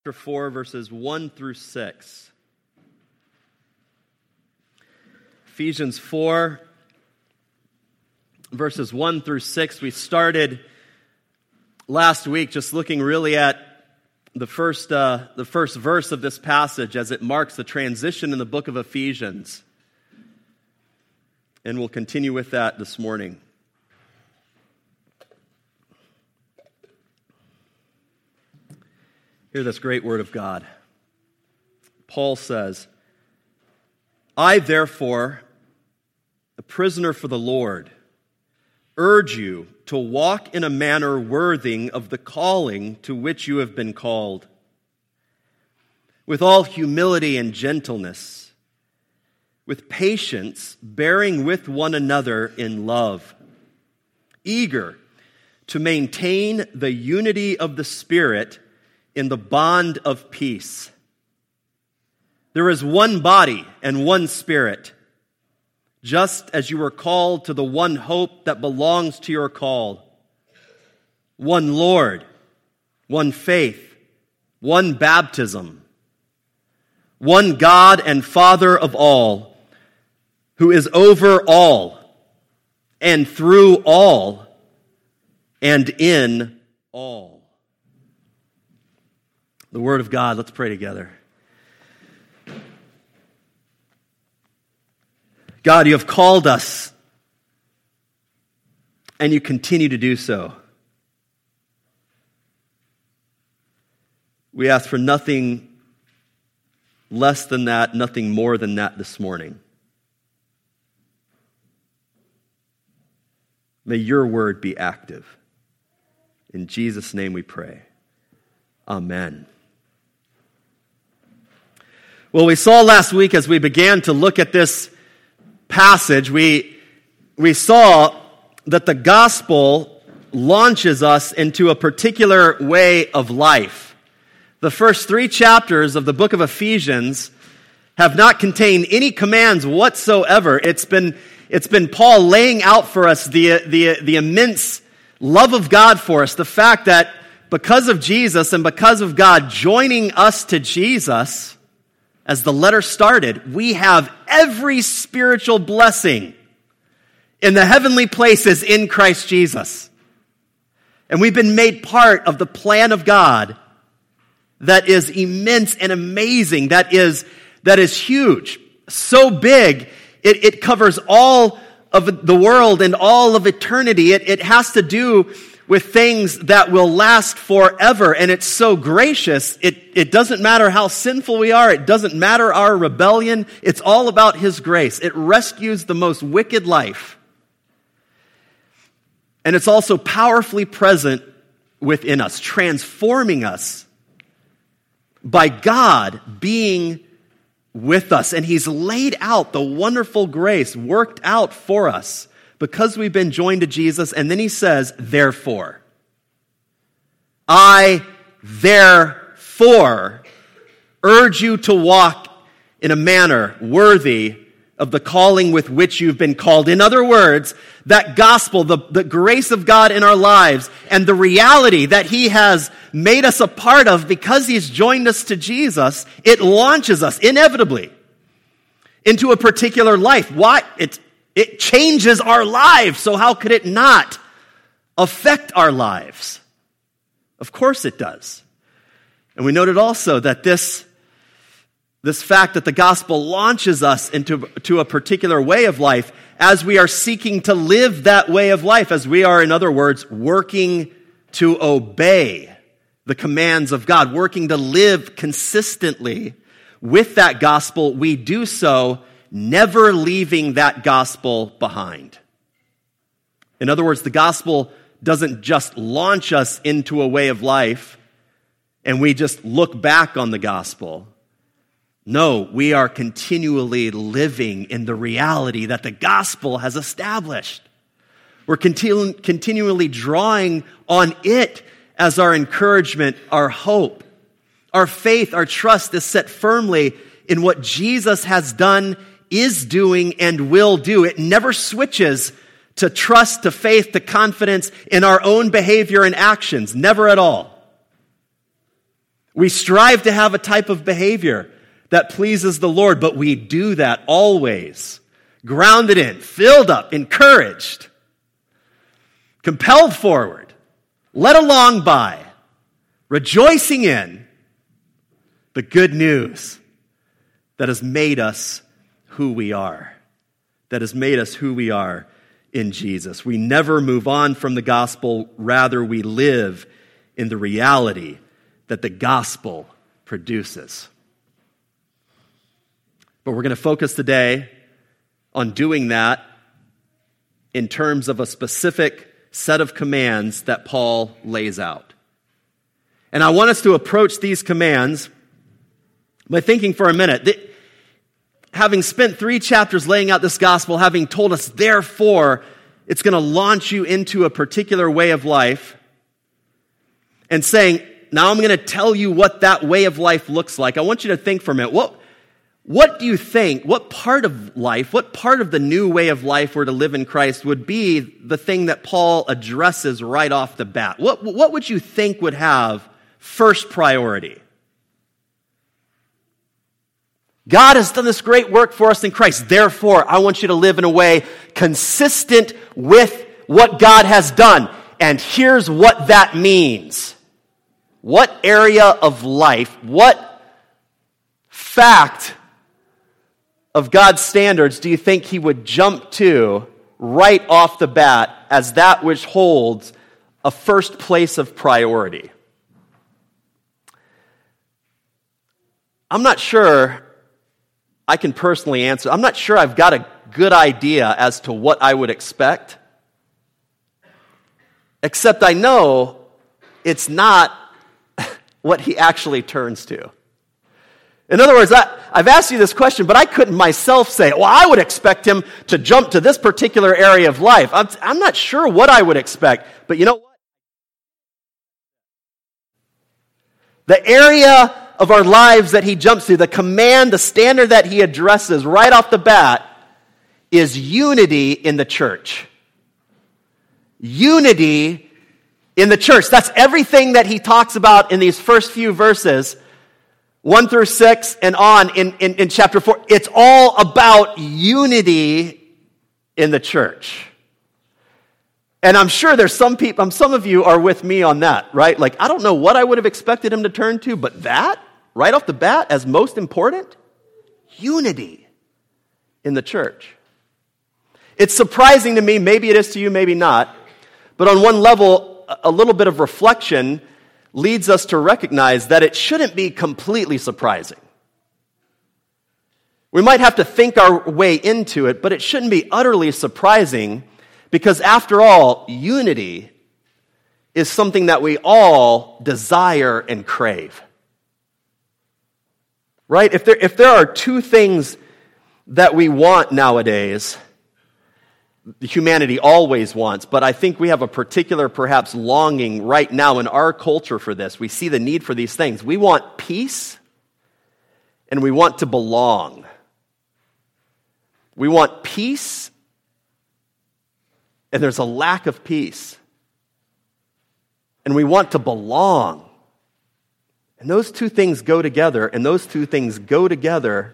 Chapter 4, verses 1 through 6. Ephesians 4, verses 1 through 6. We started last week just looking really at the first verse of this passage as it marks the transition in the book of Ephesians. And we'll continue with that this morning. Hear this great word of God. Paul says, I therefore, a prisoner for the Lord, urge you to walk in a manner worthy of the calling to which you have been called, with all humility and gentleness, with patience, bearing with one another in love, eager to maintain the unity of the Spirit in the bond of peace. There is one body and one Spirit, just as you were called to the one hope that belongs to your call. One Lord, one faith, one baptism, one God and Father of all, who is over all, and through all, and in all. The Word of God. Let's pray together. God, you have called us, and you continue to do so. We ask for nothing less than that, nothing more than that this morning. May your word be active. In Jesus' name we pray. Amen. Well, we saw last week as we began to look at this passage, we saw that the gospel launches us into a particular way of life. The first 3 chapters of the book of Ephesians have not contained any commands whatsoever. It's been Paul laying out for us the immense love of God for us, the fact that because of Jesus and because of God joining us to Jesus, as the letter started, we have every spiritual blessing in the heavenly places in Christ Jesus. And we've been made part of the plan of God that is immense and amazing, that is huge, so big, it covers all of the world and all of eternity. It has to do with things that will last forever, and it's so gracious. It doesn't matter how sinful we are. It doesn't matter our rebellion. It's all about His grace. It rescues the most wicked life. And it's also powerfully present within us, transforming us by God being with us. And He's laid out the wonderful grace worked out for us because we've been joined to Jesus. And then He says, therefore, I therefore urge you to walk in a manner worthy of the calling with which you've been called. In other words, that gospel, the grace of God in our lives, and the reality that He has made us a part of because He's joined us to Jesus, it launches us inevitably into a particular life. Why? It changes our lives, so how could it not affect our lives? Of course it does. And we noted also that this fact that the gospel launches us into a particular way of life as we are seeking to live that way of life, as we are, in other words, working to obey the commands of God, working to live consistently with that gospel, we do so never leaving that gospel behind. In other words, the gospel doesn't just launch us into a way of life and we just look back on the gospel. No, we are continually living in the reality that the gospel has established. We're continually drawing on it as our encouragement, our hope. Our faith, our trust is set firmly in what Jesus has done, is doing, and will do. It never switches to trust, to faith, to confidence in our own behavior and actions. Never at all. We strive to have a type of behavior that pleases the Lord, but we do that always grounded in, filled up, encouraged, compelled forward, led along by, rejoicing in the good news that has made us who we are, that has made us who we are in Jesus. We never move on from the gospel, rather we live in the reality that the gospel produces. But we're going to focus today on doing that in terms of a specific set of commands that Paul lays out. And I want us to approach these commands by thinking for a minute. Having spent 3 chapters laying out this gospel, having told us, therefore, it's going to launch you into a particular way of life, and saying, now I'm going to tell you what that way of life looks like. I want you to think for a minute. What do you think, what part of life, what part of the new way of life we're to live in Christ would be the thing that Paul addresses right off the bat? What would you think would have first priority? God has done this great work for us in Christ. Therefore, I want you to live in a way consistent with what God has done. And here's what that means. What area of life, what fact of God's standards do you think he would jump to right off the bat as that which holds a first place of priority? I'm not sure I can personally answer. I'm not sure I've got a good idea as to what I would expect, except I know it's not what he actually turns to. In other words, I've asked you this question, but I couldn't myself say, well, I would expect him to jump to this particular area of life. I'm not sure what I would expect, but you know what? The area of our lives that he jumps to, the command, the standard that he addresses right off the bat is unity in the church. Unity in the church. That's everything that he talks about in these first few verses, 1 through 6 and on in chapter 4. It's all about unity in the church. And I'm sure there's some of you are with me on that, right? Like, I don't know what I would have expected him to turn to, but that, right off the bat, as most important, unity in the church. It's surprising to me, maybe it is to you, maybe not, but on one level, a little bit of reflection leads us to recognize that it shouldn't be completely surprising. We might have to think our way into it, but it shouldn't be utterly surprising because, after all, unity is something that we all desire and crave. Right? If there are 2 things that we want nowadays, humanity always wants, but I think we have a particular, perhaps, longing right now in our culture for this. We see the need for these things. We want peace, and we want to belong. We want peace, and there's a lack of peace. And we want to belong. And those 2 things go together, and those 2 things go together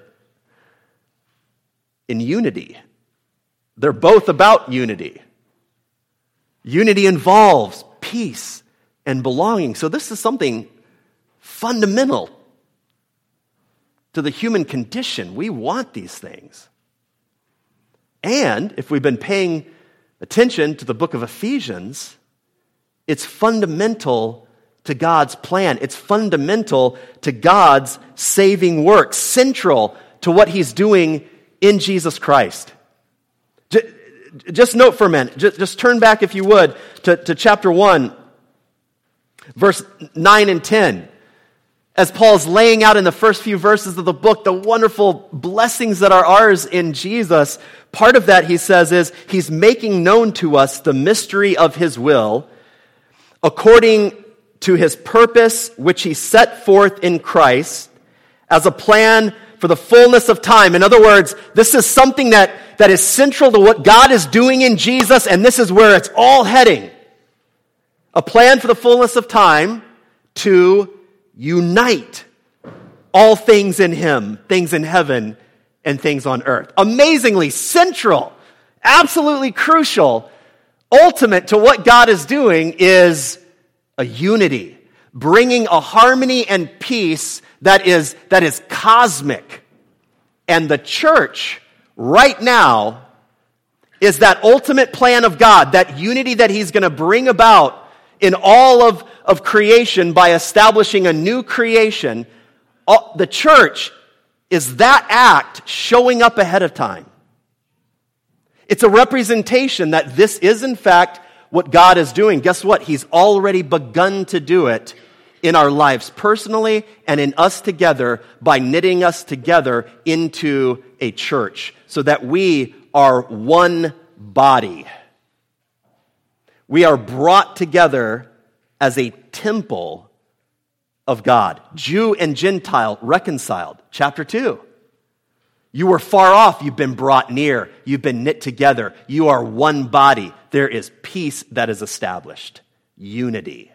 in unity. They're both about unity. Unity involves peace and belonging. So this is something fundamental to the human condition. We want these things. And if we've been paying attention to the book of Ephesians, it's fundamental to God's plan. It's fundamental to God's saving work, central to what he's doing in Jesus Christ. Just note for a minute, just turn back, if you would, to chapter 1, verse 9 and 10. As Paul's laying out in the first few verses of the book the wonderful blessings that are ours in Jesus, part of that, he says, is he's making known to us the mystery of his will, according to his purpose, which he set forth in Christ, as a plan for the fullness of time. In other words, this is something that is central to what God is doing in Jesus, and this is where it's all heading. A plan for the fullness of time to unite all things in him, things in heaven and things on earth. Amazingly central, absolutely crucial, ultimate to what God is doing is a unity, bringing a harmony and peace that is cosmic. And the church right now is that ultimate plan of God, that unity that he's going to bring about in all of creation by establishing a new creation. The church is that act showing up ahead of time. It's a representation that this is in fact what God is doing. Guess what? He's already begun to do it in our lives personally and in us together by knitting us together into a church so that we are one body. We are brought together as a temple of God. Jew and Gentile reconciled. Chapter 2. You were far off, you've been brought near. You've been knit together. You are one body. There is peace that is established. Unity.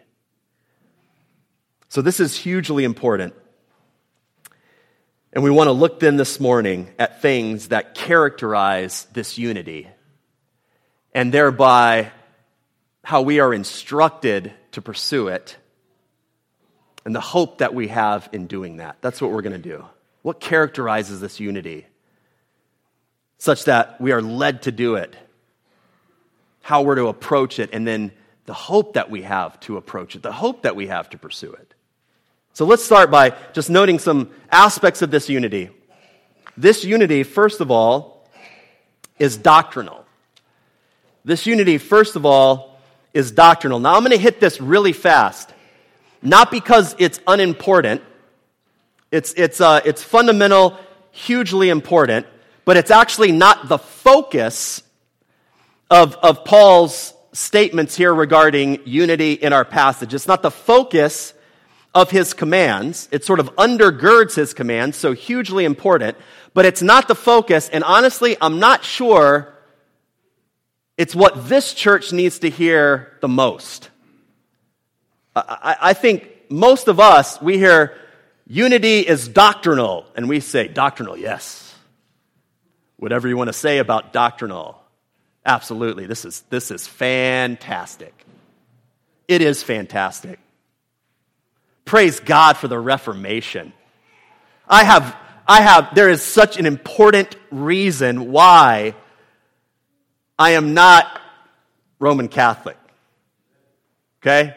So this is hugely important. And we want to look then this morning at things that characterize this unity, and thereby how we are instructed to pursue it, and the hope that we have in doing that. That's what we're going to do. What characterizes this unity such that we are led to do it, how we're to approach it, and then the hope that we have to approach it, the hope that we have to pursue it. So let's start by just noting some aspects of this unity. This unity, first of all, is doctrinal. This unity, first of all, is doctrinal. Now, I'm going to hit this really fast, not because it's unimportant. It's fundamental, hugely important, but it's actually not the focus of Paul's statements here regarding unity in our passage. It's not the focus of his commands. It sort of undergirds his commands, so hugely important, but it's not the focus, and honestly, I'm not sure it's what this church needs to hear the most. I think most of us, we hear unity is doctrinal, and we say, doctrinal, yes. Whatever you want to say about doctrinal, absolutely, this is fantastic. It is fantastic. Praise God for the Reformation. There is such an important reason why I am not Roman Catholic. Okay?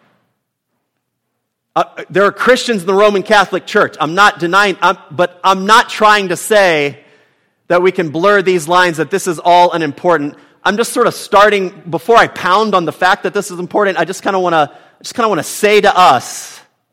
There are Christians in the Roman Catholic Church. I'm not denying, but I'm not trying to say that we can blur these lines, that this is all unimportant. I'm just sort of starting, before I pound on the fact that this is important, I just kind of want to say to us,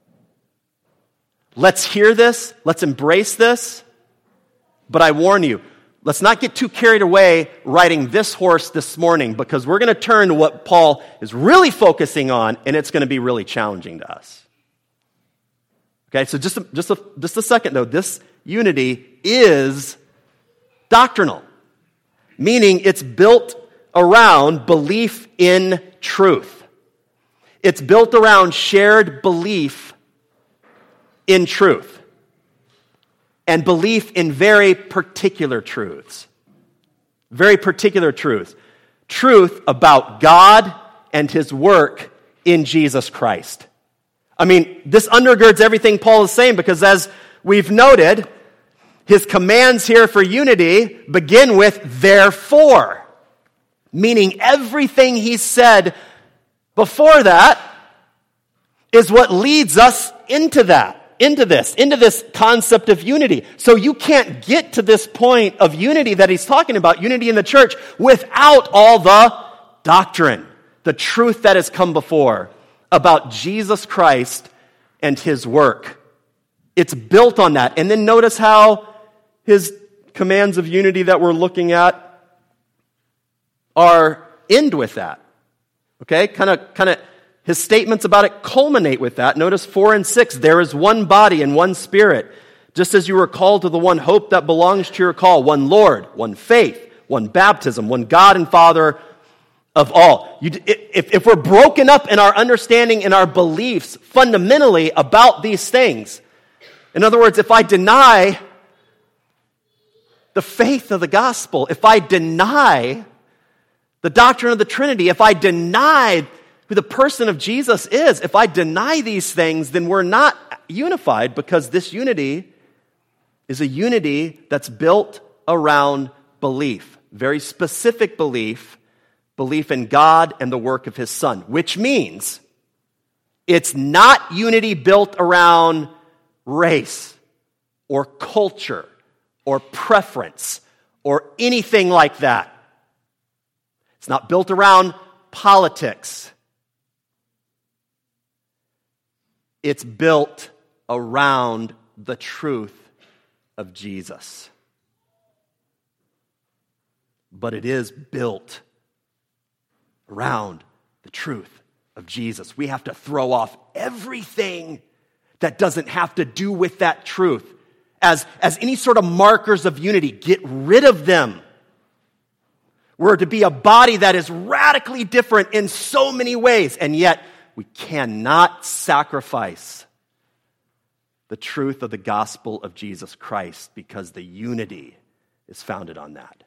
let's hear this, let's embrace this, but I warn you, let's not get too carried away riding this horse this morning, because we're going to turn to what Paul is really focusing on, and it's going to be really challenging to us. Okay, so just a second though, this unity is doctrinal, meaning it's built around belief in truth. It's built around shared belief in truth, and belief in very particular truths. Very particular truths. Truth about God and his work in Jesus Christ. I mean, this undergirds everything Paul is saying, because as we've noted, his commands here for unity begin with therefore, meaning everything he said before that is what leads us into this concept of unity. So you can't get to this point of unity that he's talking about, unity in the church, without all the doctrine, the truth that has come before about Jesus Christ and his work. It's built on that. And then notice how his commands of unity that we're looking at end with that. Okay? Kind of his statements about it culminate with that. Notice 4 and 6. There is one body and one spirit, just as you were called to the one hope that belongs to your call, one Lord, one faith, one baptism, one God and Father of all. If we're broken up in our understanding and our beliefs fundamentally about these things, in other words, if I deny the faith of the gospel, if I deny the doctrine of the Trinity, if I deny who the person of Jesus is, if I deny these things, then we're not unified, because this unity is a unity that's built around belief, very specific belief in God and the work of His Son, which means it's not unity built around race or culture or preference or anything like that. It's not built around politics. It's built around the truth of Jesus. But it is built around the truth of Jesus. We have to throw off everything that doesn't have to do with that truth as any sort of markers of unity. Get rid of them. We're to be a body that is radically different in so many ways, and yet we cannot sacrifice the truth of the gospel of Jesus Christ, because the unity is founded on that.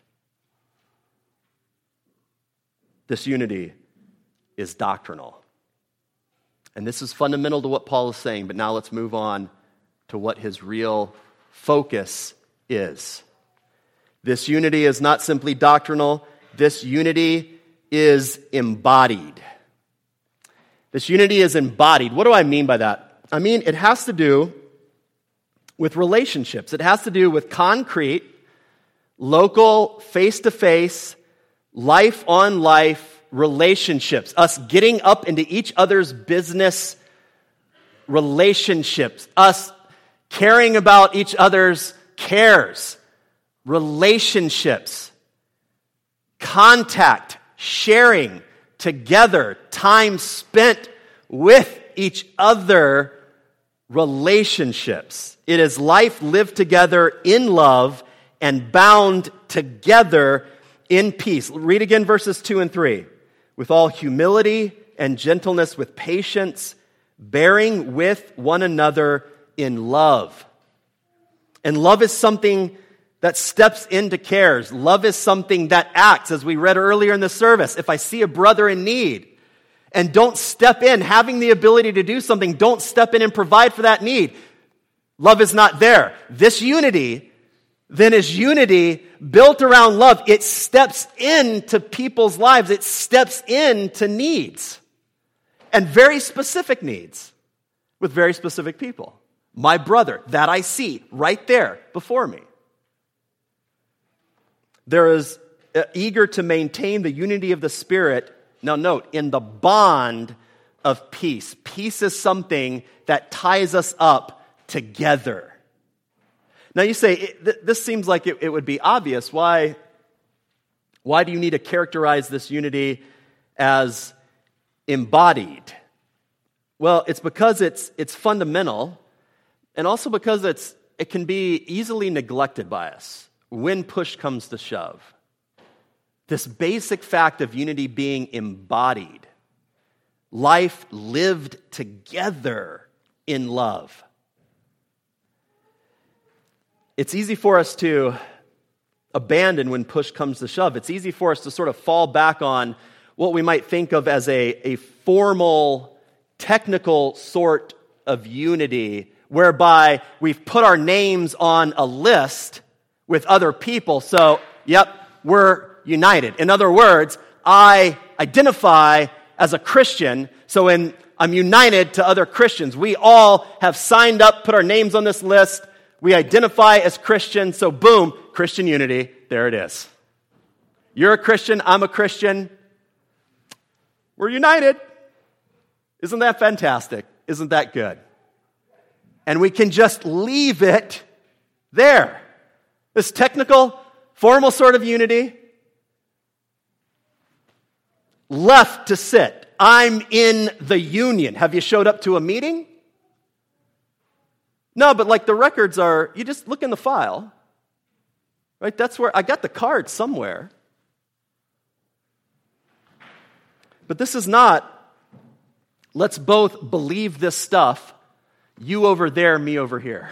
This unity is doctrinal. And this is fundamental to what Paul is saying, but now let's move on to what his real focus is. This unity is not simply doctrinal, this unity is embodied. This unity is embodied. What do I mean by that? I mean, it has to do with relationships. It has to do with concrete, local, face-to-face, life-on-life relationships. Us getting up into each other's business relationships. Us caring about each other's cares. Relationships. Contact, sharing together, time spent with each other, relationships. It is life lived together in love and bound together in peace. Read again verses 2 and 3. With all humility and gentleness, with patience, bearing with one another in love. And love is something that steps into cares. Love is something that acts, as we read earlier in the service. If I see a brother in need and don't step in, having the ability to do something, don't step in and provide for that need, love is not there. This unity then is unity built around love. It steps into people's lives. It steps into needs, and very specific needs with very specific people. My brother that I see right there before me. There is eager to maintain the unity of the Spirit. Now note, in the bond of peace. Peace is something that ties us up together. Now you say, this seems like it would be obvious. Why do you need to characterize this unity as embodied? Well, it's because it's fundamental, and also because it can be easily neglected by us when push comes to shove. This basic fact of unity being embodied, life lived together in love. It's easy for us to abandon when push comes to shove. It's easy for us to sort of fall back on what we might think of as a formal, technical sort of unity, whereby we've put our names on a list with other people, so, yep, we're united. In other words, I identify as a Christian, so when I'm united to other Christians, we all have signed up, put our names on this list, we identify as Christians, so boom, Christian unity, there it is. You're a Christian, I'm a Christian, we're united. Isn't that fantastic? Isn't that good? And we can just leave it there. This technical, formal sort of unity, left to sit. I'm in the union. Have you showed up to a meeting? No, but like the records are, you just look in the file, right? That's where, I got the card somewhere. But this is not, let's both believe this stuff, you over there, me over here.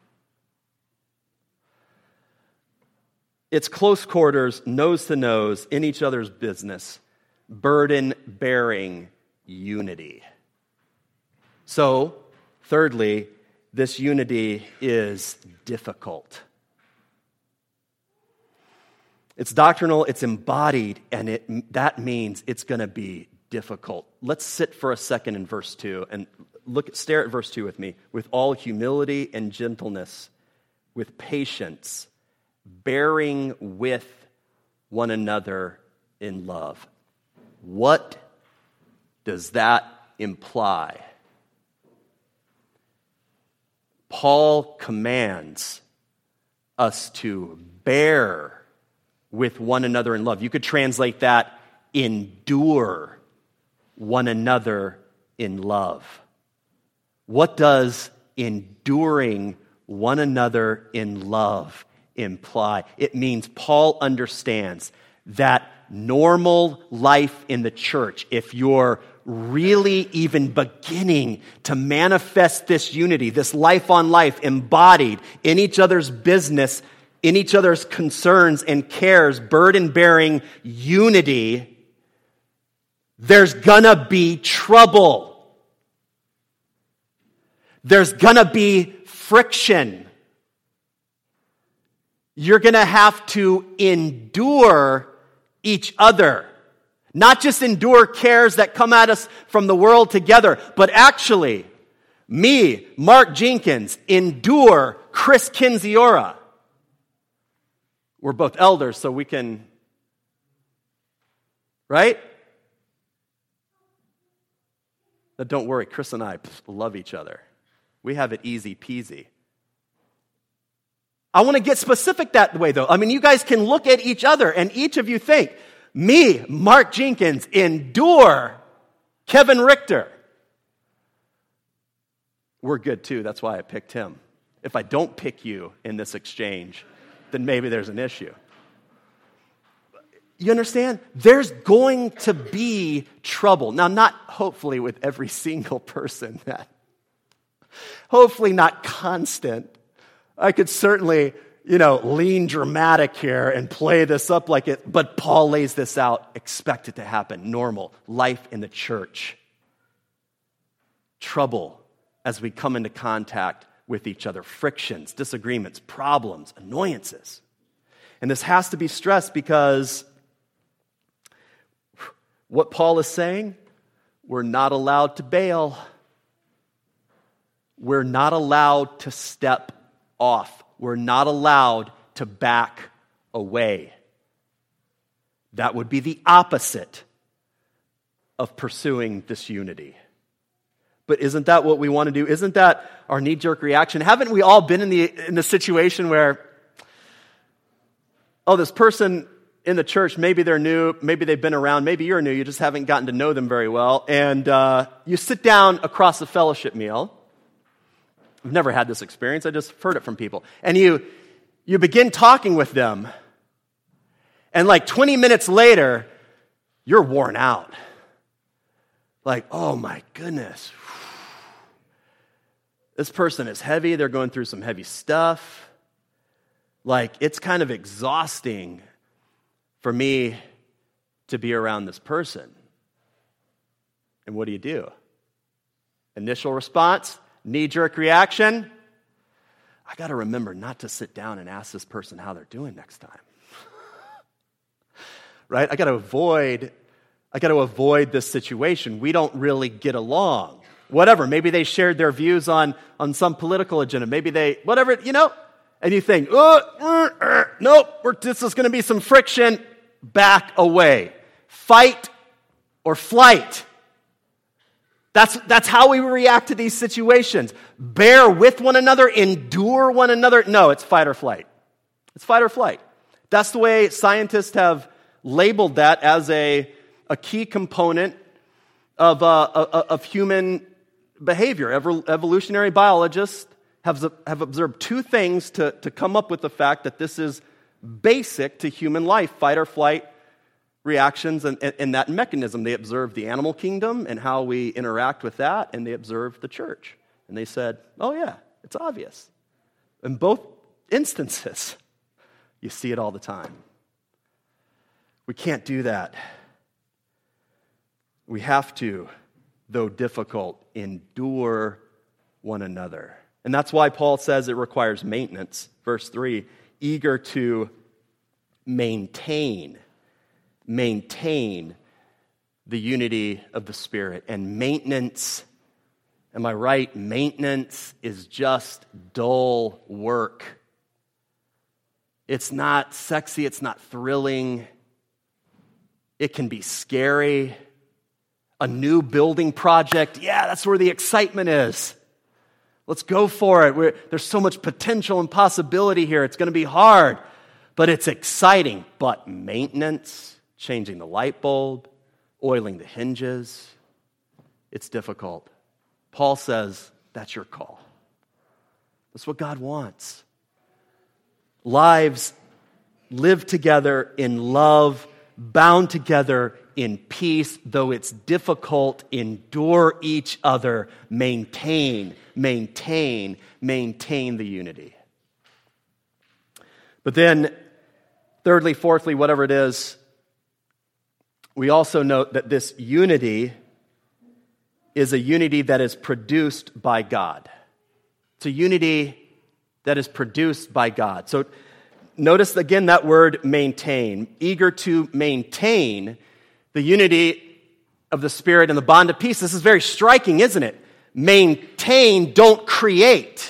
It's close quarters, nose to nose, in each other's business, burden-bearing unity. So, thirdly, this unity is difficult. It's doctrinal, it's embodied, and that means it's going to be difficult. Let's sit for a second in verse 2 and stare at verse 2 with me. With all humility and gentleness, with patience, bearing with one another in love. What does that imply? Paul commands us to bear with one another in love. You could translate that, endure one another in love. What does enduring one another in love imply? It means Paul understands that normal life in the church, if you're really even beginning to manifest this unity, this life on life embodied in each other's business, in each other's concerns and cares, burden-bearing unity, there's gonna be trouble. There's gonna be friction. You're gonna have to endure each other. Not just endure cares that come at us from the world together, but actually, me, Mark Jenkins, endure Chris Kinziora. We're both elders, so we can, right? But don't worry, Chris and I love each other. We have it easy peasy. I want to get specific that way, though. I mean, you guys can look at each other, and each of you think, me, Mark Jenkins, endure Kevin Richter. We're good, too. That's why I picked him. If I don't pick you in this exchange, then maybe there's an issue. You understand? There's going to be trouble. Now, not hopefully with every single person that, hopefully not constant. I could certainly, lean dramatic here and play this up like it, but Paul lays this out, expect it to happen, normal, life in the church. Trouble as we come into contact with each other, frictions, disagreements, problems, annoyances. And this has to be stressed because what Paul is saying, we're not allowed to bail. We're not allowed to step off. We're not allowed to back away. That would be the opposite of pursuing this unity. But isn't that what we want to do? Isn't that our knee-jerk reaction? Haven't we all been in the situation where, this person in the church, maybe they're new, maybe they've been around, maybe you're new, you just haven't gotten to know them very well, and you sit down across a fellowship meal. I've never had this experience, I just heard it from people. And you begin talking with them, and like 20 minutes later, you're worn out. Like, oh my goodness. This person is heavy, they're going through some heavy stuff. Like, it's kind of exhausting for me to be around this person. And what do? Initial response, knee-jerk reaction. I got to remember not to sit down and ask this person how they're doing next time. Right? I got to avoid this situation. We don't really get along. Whatever, maybe they shared their views on some political agenda. Maybe they, whatever, and you think, nope, this is going to be some friction. Back away. Fight or flight. That's how we react to these situations. Bear with one another, endure one another. No, it's fight or flight. It's fight or flight. That's the way scientists have labeled that as a key component of human behavior. Evolutionary biologists have observed two things to come up with the fact that this is basic to human life, fight or flight reactions in that mechanism. They observed the animal kingdom and how we interact with that, and they observed the church. And they said, oh yeah, it's obvious. In both instances, you see it all the time. We can't do that. We have to, though difficult, endure one another. And that's why Paul says it requires maintenance. Verse 3, eager to maintain the unity of the Spirit. And maintenance, am I right? Maintenance is just dull work. It's not sexy, it's not thrilling. It can be scary. A new building project, yeah, that's where the excitement is. Let's go for it. There's so much potential and possibility here. It's going to be hard, but it's exciting. But maintenance, changing the light bulb, oiling the hinges, it's difficult. Paul says, that's your call. That's what God wants. Lives live together in love, bound together in peace, though it's difficult, endure each other, maintain the unity. But then, thirdly, fourthly, whatever it is, we also note that this unity is a unity that is produced by God. It's a unity that is produced by God. So notice again that word maintain. Eager to maintain the unity of the Spirit and the bond of peace. This is very striking, isn't it? Maintain, don't create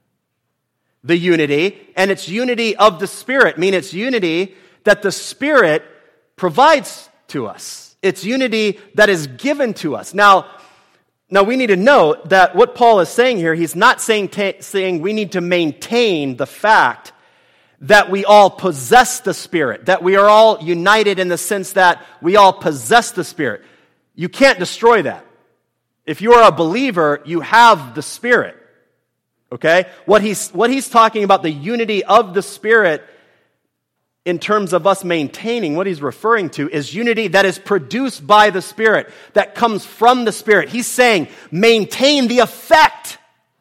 the unity. And it's unity of the Spirit. I mean, it's unity that the Spirit provides to us. It's unity that is given to us. Now we need to note that what Paul is saying here, he's not saying we need to maintain the fact that we all possess the Spirit, that we are all united in the sense that we all possess the Spirit. You can't destroy that. If you are a believer, you have the Spirit. Okay? What he's talking about, the unity of the Spirit, in terms of us maintaining, what he's referring to is unity that is produced by the Spirit, that comes from the Spirit. He's saying, maintain the effect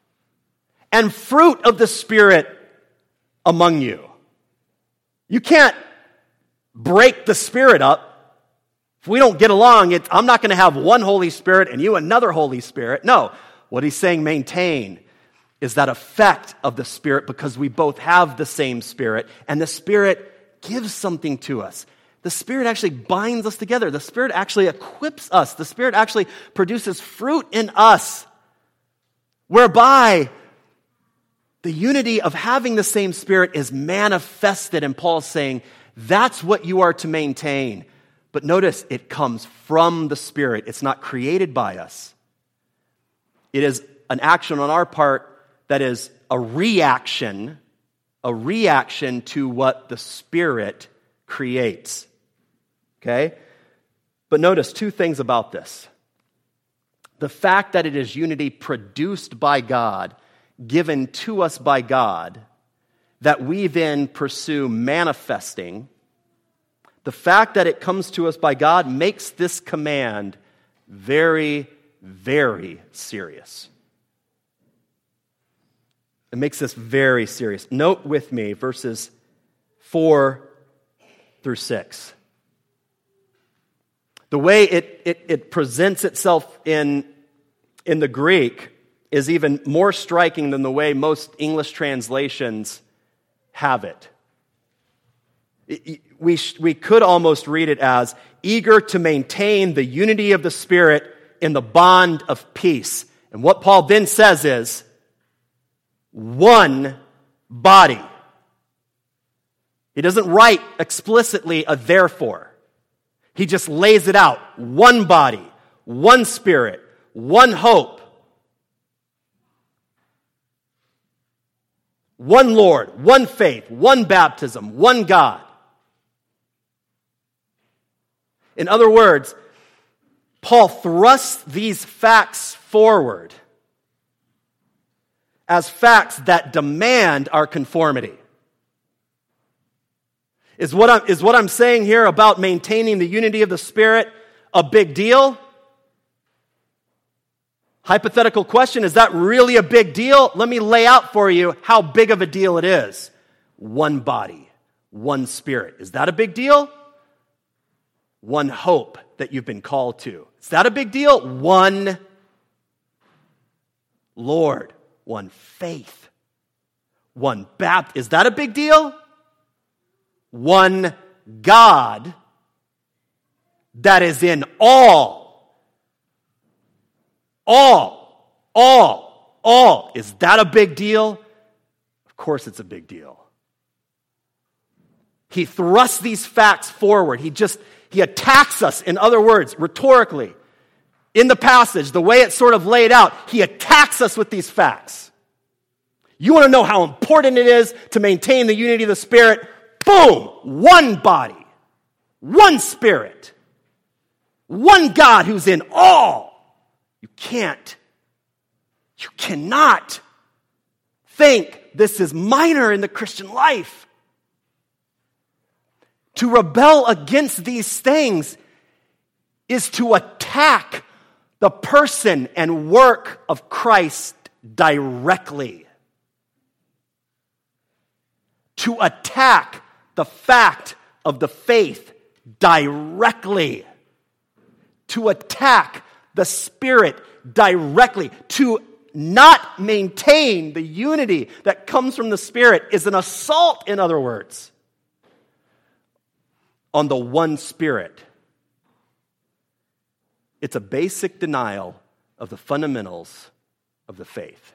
and fruit of the Spirit among you. You can't break the Spirit up. If we don't get along, I'm not going to have one Holy Spirit and you another Holy Spirit. No, what he's saying, maintain, is that effect of the Spirit, because we both have the same Spirit, and the Spirit gives something to us. The Spirit actually binds us together. The Spirit actually equips us. The Spirit actually produces fruit in us, whereby the unity of having the same Spirit is manifested. And Paul's saying, that's what you are to maintain. But notice, it comes from the Spirit. It's not created by us. It is an action on our part that is a reaction to what the Spirit creates. Okay? But notice two things about this. The fact that it is unity produced by God, given to us by God, that we then pursue manifesting. The fact that it comes to us by God makes this command very, very serious. It makes this very serious. Note with me verses 4 through 6. The way it presents itself in the Greek is even more striking than the way most English translations have it. We could almost read it as, eager to maintain the unity of the Spirit in the bond of peace. And what Paul then says is, one body. He doesn't write explicitly a therefore. He just lays it out. One body, one Spirit, one hope, one Lord, one faith, one baptism, one God. In other words, Paul thrusts these facts forward as facts that demand our conformity. Is what I'm saying here about maintaining the unity of the Spirit a big deal? Hypothetical question, is that really a big deal? Let me lay out for you how big of a deal it is. One body, one Spirit. Is that a big deal? One hope that you've been called to. Is that a big deal? One Lord, one faith, one baptism. Is that a big deal? One God that is in all. Is that a big deal? Of course it's a big deal. He thrusts these facts forward. He attacks us, in other words, rhetorically. In the passage, the way it's sort of laid out, he attacks us with these facts. You want to know how important it is to maintain the unity of the Spirit? Boom! One body, one Spirit, one God who's in all. You cannot think this is minor in the Christian life. To rebel against these things is to attack the person and work of Christ directly. To attack the fact of the faith directly. To attack the Spirit directly. To not maintain the unity that comes from the Spirit is an assault, in other words, on the one Spirit. It's a basic denial of the fundamentals of the faith.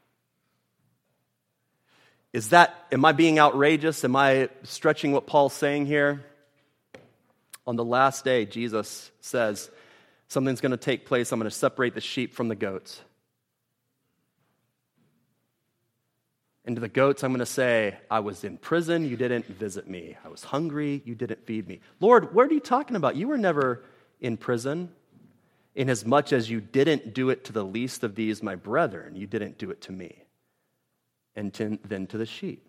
Am I being outrageous? Am I stretching what Paul's saying here? On the last day, Jesus says, something's going to take place. I'm going to separate the sheep from the goats. And to the goats, I'm going to say, I was in prison, you didn't visit me. I was hungry, you didn't feed me. Lord, what are you talking about? You were never in prison. Inasmuch as you didn't do it to the least of these, my brethren, you didn't do it to me. And then to the sheep.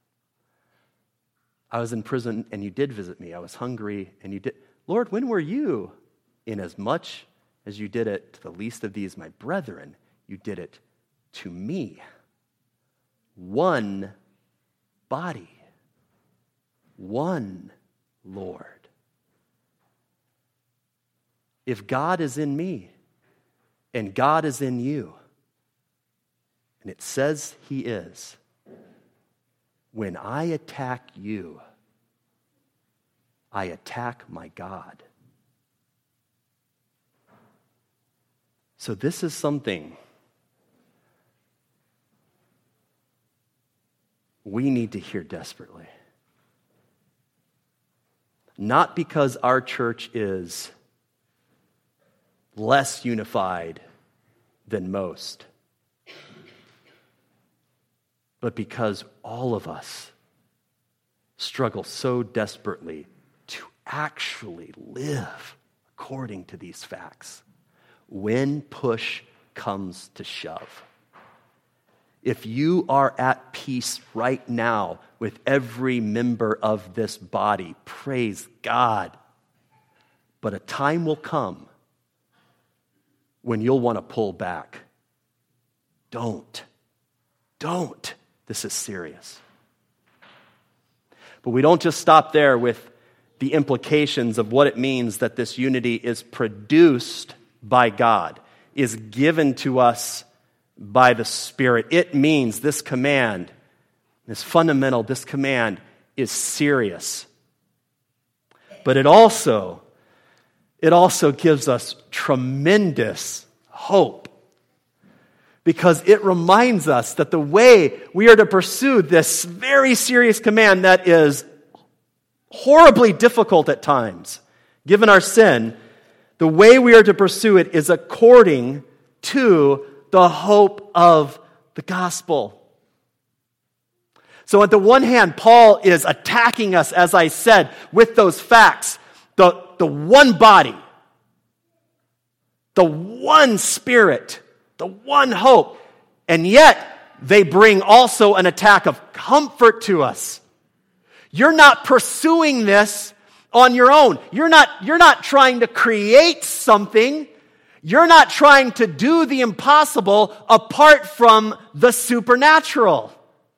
I was in prison and you did visit me. I was hungry and you did. Lord, when were you? Inasmuch as you did it to the least of these, my brethren, you did it to me. One body, one Lord. If God is in me and God is in you, and it says he is, when I attack you, I attack my God. So this is something we need to hear desperately. Not because our church is less unified than most, but because all of us struggle so desperately to actually live according to these facts when push comes to shove. If you are at peace right now with every member of this body, praise God. But a time will come when you'll want to pull back. Don't. This is serious. But we don't just stop there with the implications of what it means that this unity is produced by God, is given to us by the Spirit. It means this command, this command is serious. But it also gives us tremendous hope. Because it reminds us that the way we are to pursue this very serious command that is horribly difficult at times, given our sin, the way we are to pursue it is according to the hope of the gospel. So on the one hand, Paul is attacking us, as I said, with those facts. The one body, the one Spirit, the one hope. And yet, they bring also an attack of comfort to us. You're not pursuing this on your own. You're not trying to create something. You're not trying to do the impossible apart from the supernatural.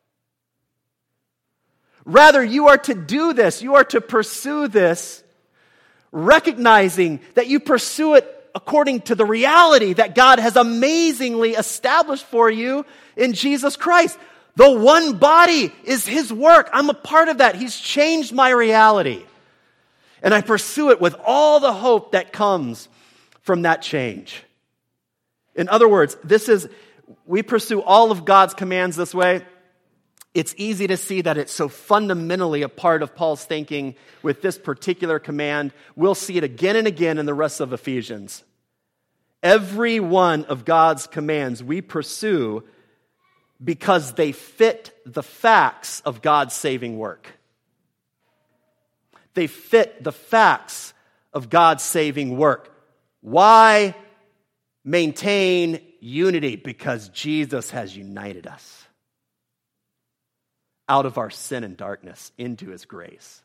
Rather, you are to do this. You are to pursue this, recognizing that you pursue it according to the reality that God has amazingly established for you in Jesus Christ. The one body is His work. I'm a part of that. He's changed my reality. And I pursue it with all the hope that comes from that change. In other words, we pursue all of God's commands this way. It's easy to see that it's so fundamentally a part of Paul's thinking with this particular command. We'll see it again and again in the rest of Ephesians. Every one of God's commands we pursue because they fit the facts of God's saving work. They fit the facts of God's saving work. Why maintain unity? Because Jesus has united us out of our sin and darkness into His grace.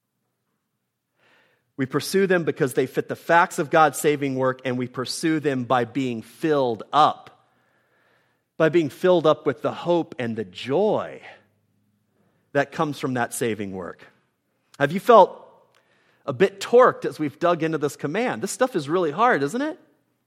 We pursue them because they fit the facts of God's saving work, and we pursue them by being filled up. By being filled up with the hope and the joy that comes from that saving work. Have you felt a bit torqued as we've dug into this command? This stuff is really hard, isn't it?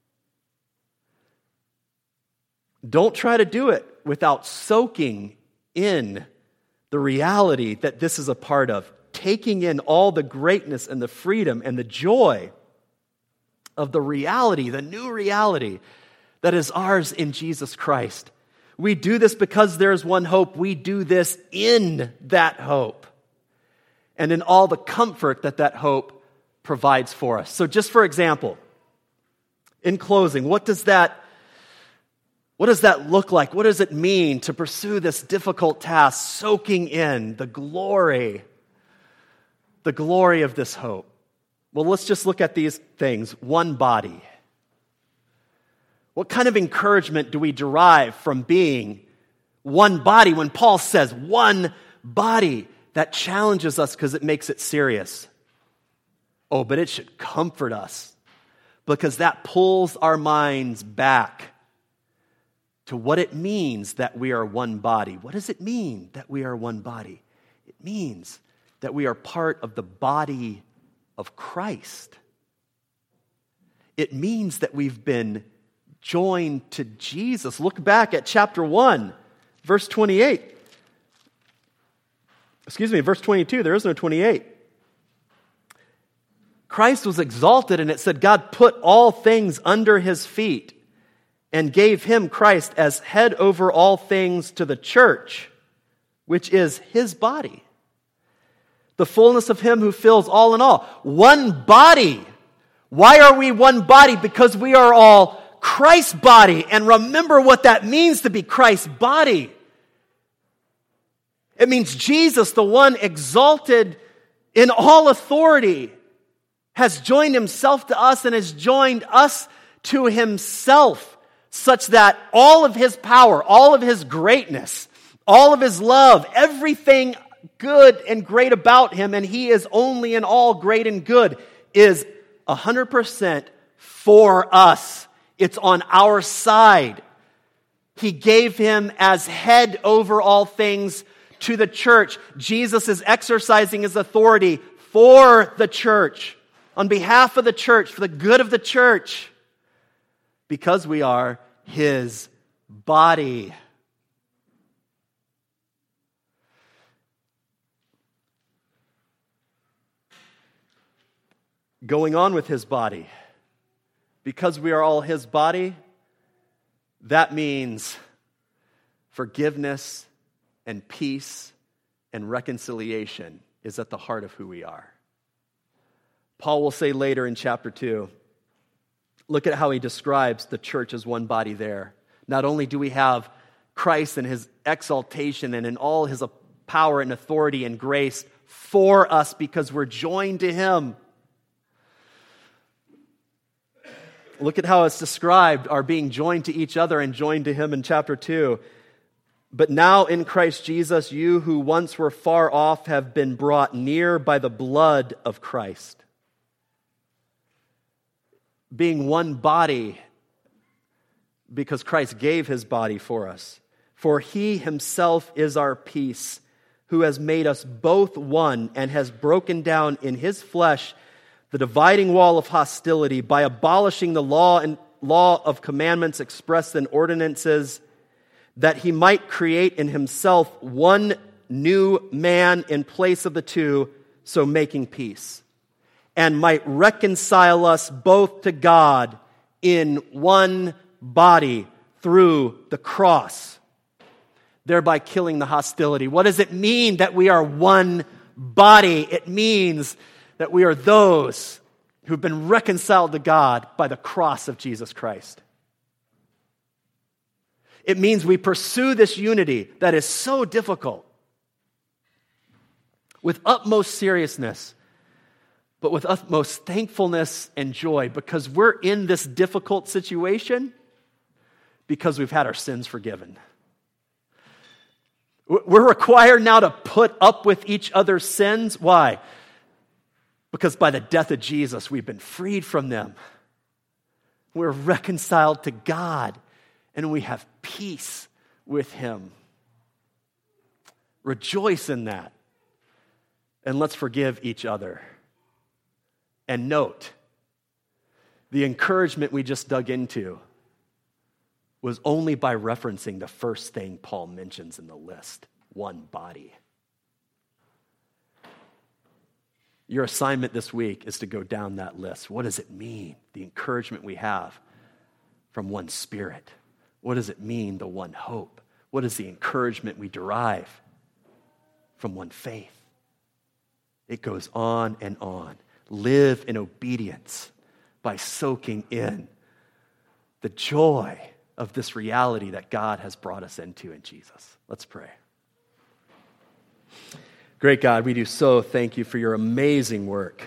Don't try to do it without soaking in the reality that this is a part of, taking in all the greatness and the freedom and the joy of the reality, the new reality that is ours in Jesus Christ. We do this because there is one hope. We do this in that hope and in all the comfort that that hope provides for us. So just for example, in closing, what does that look like? What does it mean to pursue this difficult task, soaking in the glory of this hope? Well, let's just look at these things. One body. What kind of encouragement do we derive from being one body? When Paul says one body, that challenges us because it makes it serious. Oh, but it should comfort us because that pulls our minds back to what it means that we are one body. What does it mean that we are one body? It means that we are part of the body of Christ. It means that we've been joined to Jesus. Look back at chapter 1, verse 28. Verse 22. There is no 28. Christ was exalted, and it said God put all things under His feet and gave Him, Christ, as head over all things to the church, which is His body. The fullness of Him who fills all in all. One body. Why are we one body? Because we are all Christ's body. And remember what that means to be Christ's body. It means Jesus, the one exalted in all authority, has joined Himself to us and has joined us to Himself, such that all of His power, all of His greatness, all of His love, everything good and great about Him, and He is only in all great and good, is 100% for us. It's on our side. He gave Him as head over all things to the church. Jesus is exercising His authority for the church, on behalf of the church, for the good of the church, because we are His body. Going on with His body. Because we are all His body, that means forgiveness and peace and reconciliation is at the heart of who we are. Paul will say later in chapter 2, look at how he describes the church as one body there. Not only do we have Christ in His exaltation and in all His power and authority and grace for us because we're joined to Him. Look at how it's described, our being joined to each other and joined to Him in chapter 2. But now in Christ Jesus, you who once were far off have been brought near by the blood of Christ. Being one body because Christ gave his body for us. For he himself is our peace, who has made us both one and has broken down in his flesh the dividing wall of hostility by abolishing the law of commandments expressed in ordinances, that he might create in himself one new man in place of the two, so making peace, and might reconcile us both to God in one body through the cross, thereby killing the hostility. What does it mean that we are one body? It means that we are those who've been reconciled to God by the cross of Jesus Christ. It means we pursue this unity that is so difficult with utmost seriousness, but with utmost thankfulness and joy, because we're in this difficult situation because we've had our sins forgiven. We're required now to put up with each other's sins. Why? Because by the death of Jesus, we've been freed from them. We're reconciled to God, and we have peace with him. Rejoice in that. And let's forgive each other. And note, the encouragement we just dug into was only by referencing the first thing Paul mentions in the list, one body. Your assignment this week is to go down that list. What does it mean, the encouragement we have from one Spirit? What does it mean, the one hope? What is the encouragement we derive from one faith? It goes on and on. Live in obedience by soaking in the joy of this reality that God has brought us into in Jesus. Let's pray. Great God, we do so thank you for your amazing work.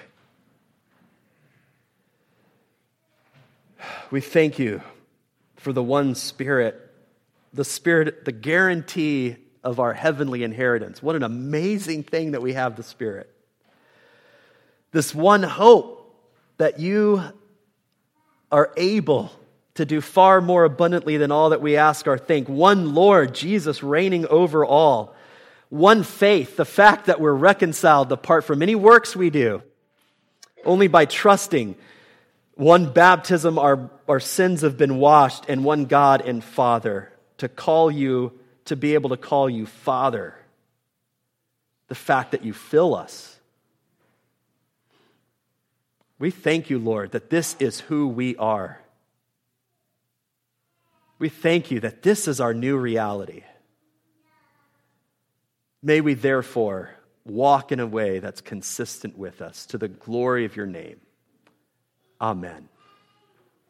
We thank you for the one Spirit, the guarantee of our heavenly inheritance. What an amazing thing that we have the Spirit. This one hope that you are able to do far more abundantly than all that we ask or think. One Lord, Jesus reigning over all. One faith, the fact that we're reconciled apart from any works we do, only by trusting. One baptism, our sins have been washed, and one God and Father, to be able to call you Father. The fact that you fill us. We thank you, Lord, that this is who we are. We thank you that this is our new reality. May we therefore walk in a way that's consistent with us to the glory of your name. Amen.